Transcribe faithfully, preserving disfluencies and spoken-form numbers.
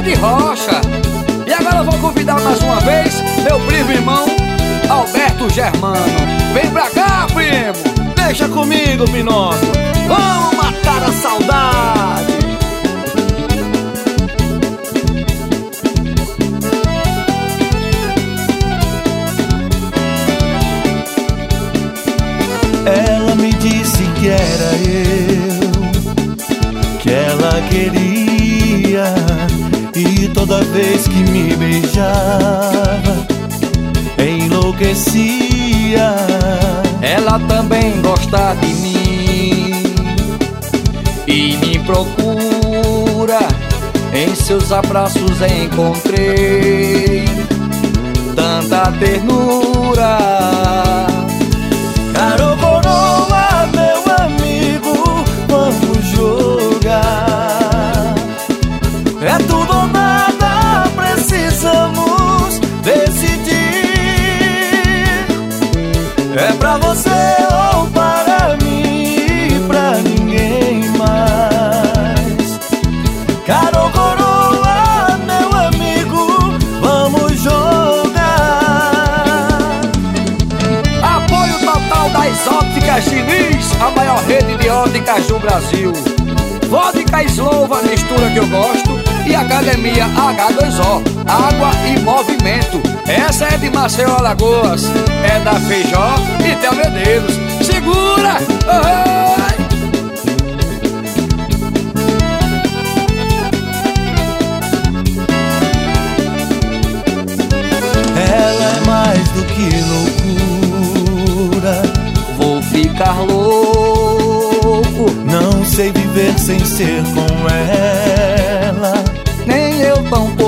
Rede Rocha. E agora eu vou convidar mais uma vez meu primo irmão Alberto Germano. Vem pra cá, primo. Deixa comigo, Pinóquio. Vamos matar a saudade. Ela me disse que era eu que ela queria, e toda vez que me beijava enlouquecia. Ela também gosta de mim e me procura. Em seus abraços encontrei tanta ternura. Caro coroa, meu amigo, vamos jogar. É tudo ou nada, precisamos decidir. É pra você ou para mim, pra ninguém mais. Caro coroa, meu amigo, vamos jogar. Apoio total das Óticas Diniz, a maior rede de óticas do Brasil. Vodka Slow, a mistura que eu gosto. E Academia H dois O, água e movimento. Essa é de Maceió, Alagoas. É da Feijó e Théo Medeiros. Segura! Oi! Ela é mais do que loucura. Vou ficar louco. Não sei viver sem ser com ela. Nem eu tampouco.